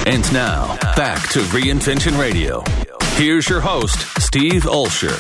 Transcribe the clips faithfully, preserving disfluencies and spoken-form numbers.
And now, back to Reinvention Radio. Here's your host, Steve Olsher.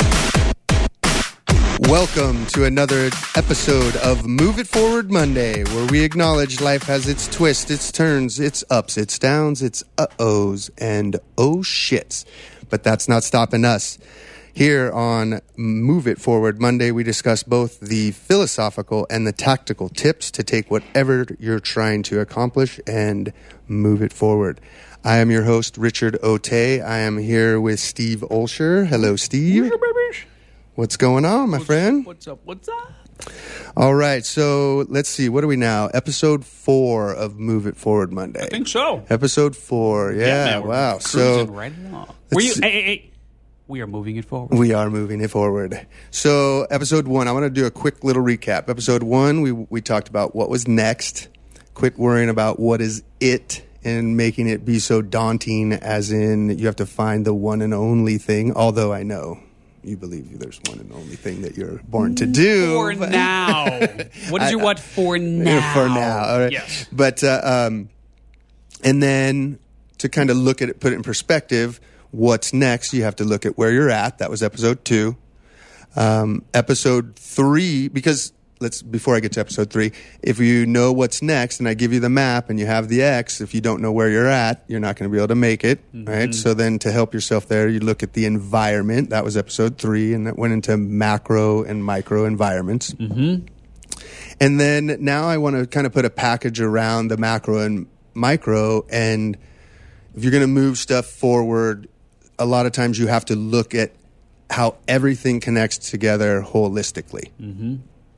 Welcome to another episode of Move It Forward Monday, where we acknowledge life has its twists, its turns, its ups, its downs, its uh-ohs, and oh shits. But that's not stopping us. Here on Move It Forward Monday, we discuss both the philosophical and the tactical tips to take whatever you're trying to accomplish and move it forward. I am your host, Richard Otey. I am here with Steve Olsher. Hello, Steve. What's going on, my what's, friend? What's up? What's up? All right, so let's see. What are we now? Episode four of Move It Forward Monday. I think so. Episode four. Yeah, yeah man, wow. So right along. Were you, hey, hey, hey. We are moving it forward. We are moving it forward. So, episode one, I want to do a quick little recap. Episode one, we we talked about what was next. Quit worrying about what is it and making it be so daunting, as in you have to find the one and only thing. Although I know you believe there's one and only thing that you're born to do. For now. What did you want for now? For now. All right. Yes. But, uh, um, and then to kind of look at it, put it in perspective, what's next, you have to look at where you're at. That was episode two. Um, episode three, because let's, before I get to episode three, if you know what's next and I give you the map and you have the X, if you don't know where you're at, you're not going to be able to make it, mm-hmm. right? So then to help yourself there, you look at the environment. That was episode three, and that went into macro and micro environments. Mm-hmm. And then now I want to kind of put a package around the macro and micro, and if you're going to move stuff forward, a lot of times you have to look at how everything connects together holistically. Mm-hmm.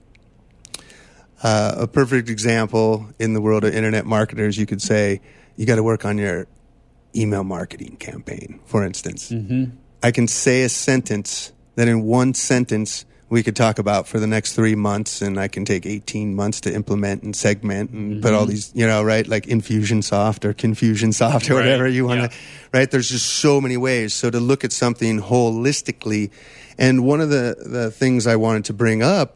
Uh, a perfect example in the world of internet marketers, you could say, you got to work on your email marketing campaign, for instance. Mm-hmm. I can say a sentence that in one sentence we could talk about for the next three months, and I can take eighteen months to implement and segment and mm-hmm. put all these, you know, right, like Infusionsoft or Confusionsoft or right. whatever you want yeah. to, right? There's just so many ways. So to look at something holistically, and one of the, the things I wanted to bring up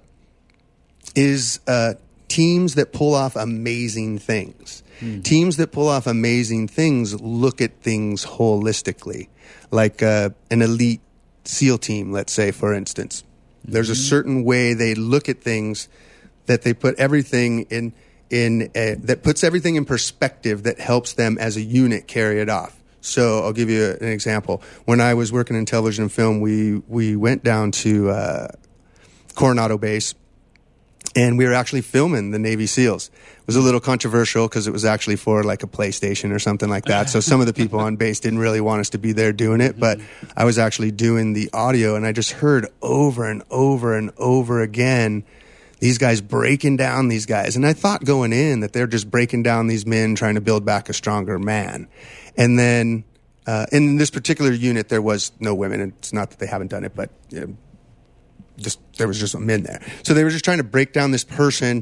is uh, teams that pull off amazing things. Mm. Teams that pull off amazing things look at things holistically, like uh, an elite SEAL team, let's say, for instance. There's a certain way they look at things, that they put everything in, in a, that puts everything in perspective, that helps them as a unit carry it off. So I'll give you an example. When I was working in television and film, we, we went down to uh, Coronado Base, and we were actually filming the Navy SEALs. It was a little controversial because it was actually for like a PlayStation or something like that. So some of the people on base didn't really want us to be there doing it, but I was actually doing the audio, and I just heard over and over and over again these guys breaking down these guys. And I thought going in that they're just breaking down these men trying to build back a stronger man. And then uh, in this particular unit, there was no women. And it's not that they haven't done it, but you know, just there was just men there. So they were just trying to break down this person.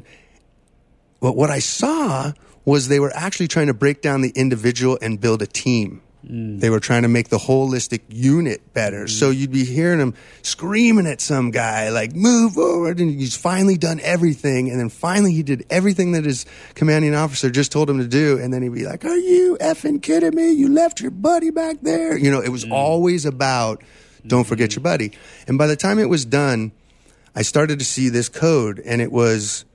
But what I saw was they were actually trying to break down the individual and build a team. Mm. They were trying to make the holistic unit better. Mm. So you'd be hearing them screaming at some guy, like, move forward, and he's finally done everything. And then finally he did everything that his commanding officer just told him to do. And then he'd be like, are you effing kidding me? You left your buddy back there. You know, it was mm. always about, don't forget your buddy. And by the time it was done, I started to see this code, and it was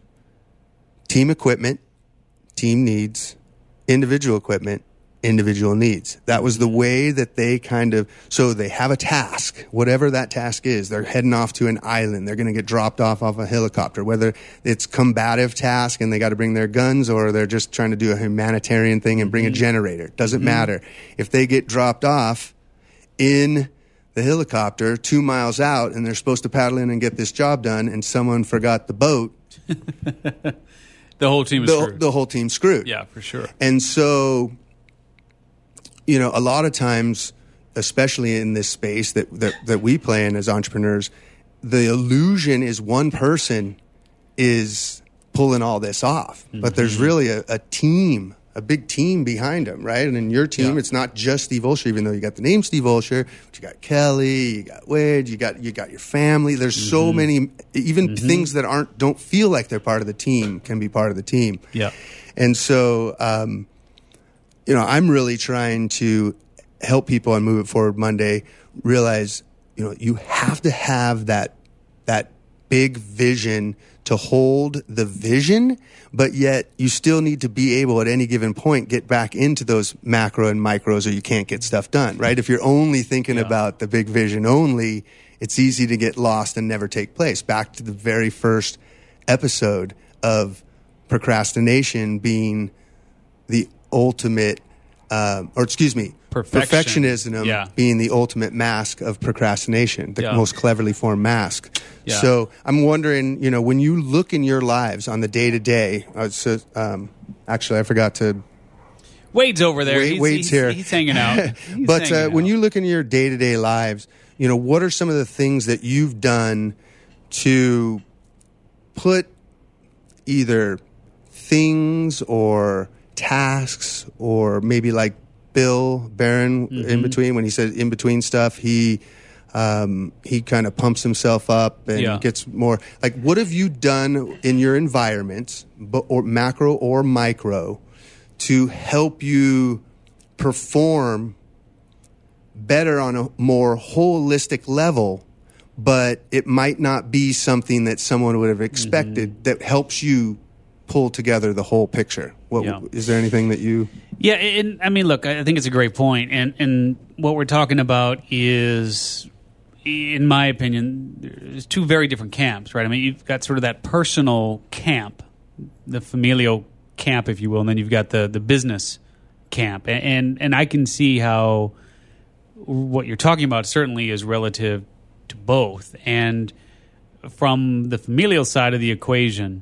team equipment, team needs, individual equipment, individual needs. That was the way that they kind of, so they have a task, whatever that task is. They're heading off to an island. They're going to get dropped off off a helicopter, whether it's combative task and they got to bring their guns, or they're just trying to do a humanitarian thing and bring a generator. Doesn't mm-hmm. matter. If they get dropped off in the helicopter two miles out and they're supposed to paddle in and get this job done, and someone forgot the boat, the whole team is the, screwed. The whole team's screwed. Yeah, for sure. And so, you know, a lot of times, especially in this space that, that, that we play in as entrepreneurs, the illusion is one person is pulling all this off. Mm-hmm. But there's really a, a team, a big team behind them, right? And in your team, yeah. it's not just Steve Olsher, even though you got the name Steve Olsher, but you got Kelly, you got Wade, you got you got your family. There's mm-hmm. so many, even mm-hmm. things that aren't don't feel like they're part of the team can be part of the team. Yeah. And so, um, you know, I'm really trying to help people on Move It Forward Monday realize, you know, you have to have that that big vision to hold the vision, but yet you still need to be able at any given point get back into those macro and micros, or you can't get stuff done, right? If you're only thinking yeah. about the big vision only, it's easy to get lost and never take place. Back to the very first episode of procrastination being the ultimate, uh, or excuse me, Perfection. perfectionism yeah. being the ultimate mask of procrastination, the yeah. most cleverly formed mask. Yeah. So I'm wondering, you know, when you look in your lives on the day to day, so um, actually I forgot to. Wade's over there. Wade, he's, Wade's he's, here. He's hanging out. He's but hanging uh, out. when you look in your day to day lives, you know, what are some of the things that you've done to put either things or tasks, or maybe like Bill Barron mm-hmm. in between, when he said in between stuff, he um, he kind of pumps himself up and yeah. gets more. Like, what have you done in your environment, or macro or micro, to help you perform better on a more holistic level, but it might not be something that someone would have expected mm-hmm. that helps you pull together the whole picture? What, yeah. is there anything that you... Yeah, and I mean, look, I think it's a great point, and and what we're talking about is, in my opinion, there's two very different camps, right? I mean, you've got sort of that personal camp, the familial camp, if you will, and then you've got the the business camp, and and, and I can see how what you're talking about certainly is relative to both, and from the familial side of the equation,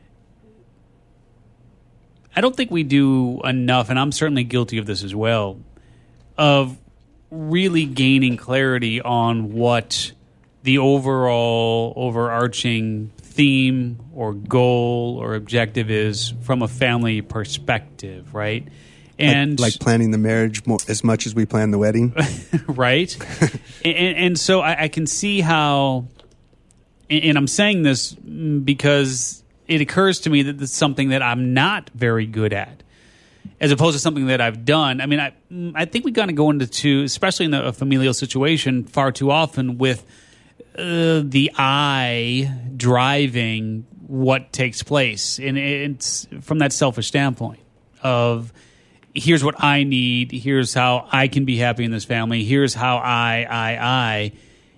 I don't think we do enough, and I'm certainly guilty of this as well, of really gaining clarity on what the overall overarching theme or goal or objective is from a family perspective, right? And like, like planning the marriage more, as much as we plan the wedding, right? and, and so I, I can see how, and, and I'm saying this because it occurs to me that it's something that I'm not very good at, as opposed to something that I've done. I mean, I I think we kind of go into, two, especially in a familial situation, far too often with uh, the I driving what takes place. And it's from that selfish standpoint of, here's what I need, here's how I can be happy in this family, here's how I, I, I,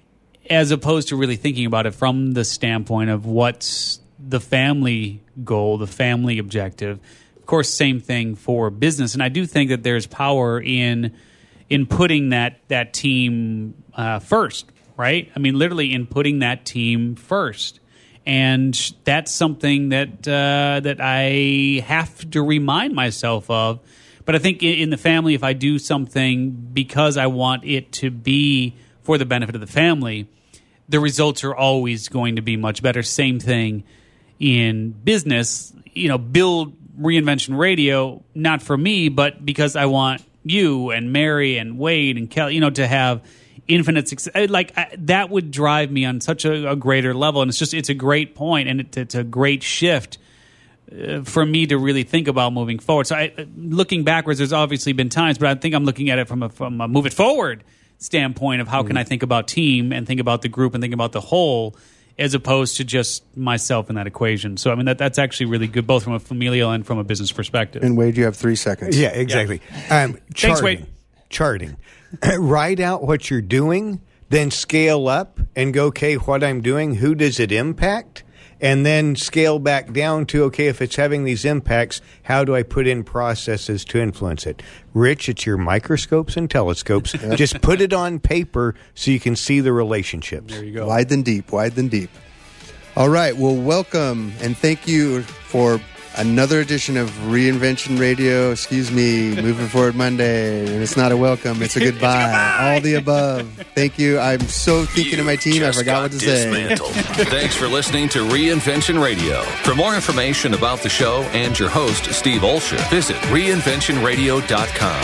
as opposed to really thinking about it from the standpoint of what's the family goal, the family objective. Of course, same thing for business. And I do think that there's power in in putting that, that team uh, first, right? I mean, literally in putting that team first. And that's something that uh, that I have to remind myself of. But I think in the family, if I do something because I want it to be for the benefit of the family, the results are always going to be much better. Same thing in business. You know, build Reinvention Radio, not for me, but because I want you and Mary and Wade and Kelly, you know, to have infinite success. Like, I, that would drive me on such a, a greater level. And it's just, it's a great point, and it, it's a great shift uh, for me to really think about moving forward. So I, looking backwards, there's obviously been times, but I think I'm looking at it from a, from a move it forward standpoint of how mm-hmm. can I think about team and think about the group and think about the whole, as opposed to just myself in that equation. So, I mean, that that's actually really good, both from a familial and from a business perspective. And Wade, you have three seconds. Yeah, exactly. Yeah. Um, charting, Thanks, Wade. Charting. Write out what you're doing, then scale up and go, okay, what I'm doing, who does it impact? And then scale back down to, okay, if it's having these impacts, how do I put in processes to influence it? Rich, it's your microscopes and telescopes. Just put it on paper so you can see the relationships. There you go. Wide than deep, wide than deep. All right, well, welcome, and thank you for another edition of Reinvention Radio. Excuse me, Moving Forward Monday. And it's not a welcome, it's a goodbye. It's a goodbye. All the above. Thank you. I'm so thinking You of my team, I forgot what to dismantled. say. Thanks for listening to Reinvention Radio. For more information about the show and your host, Steve Olsher, visit reinvention radio dot com.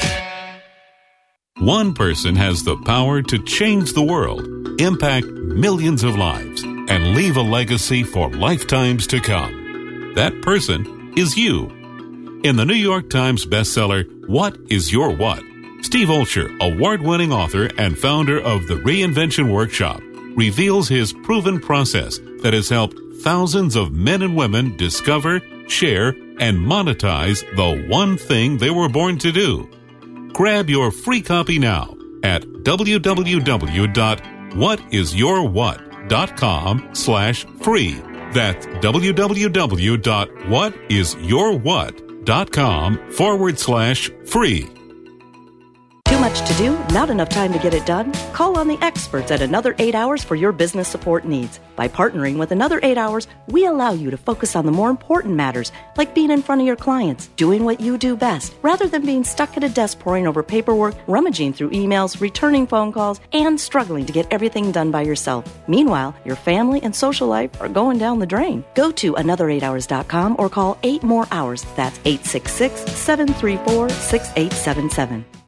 One person has the power to change the world, impact millions of lives, and leave a legacy for lifetimes to come. That person is you. In the New York Times bestseller, What is Your What? Steve Olsher, award-winning author and founder of the Reinvention Workshop, reveals his proven process that has helped thousands of men and women discover, share, and monetize the one thing they were born to do. Grab your free copy now at w w w dot what is your what dot com slash free. That's w w w dot what is your what dot com forward slash free. Too much to do? Not enough time to get it done? Call on the experts at Another eight hours for your business support needs. By partnering with Another eight hours, we allow you to focus on the more important matters, like being in front of your clients, doing what you do best, rather than being stuck at a desk poring over paperwork, rummaging through emails, returning phone calls, and struggling to get everything done by yourself. Meanwhile, your family and social life are going down the drain. Go to another eight hours dot com or call eight more hours. That's eight six six, seven three four, six eight seven seven.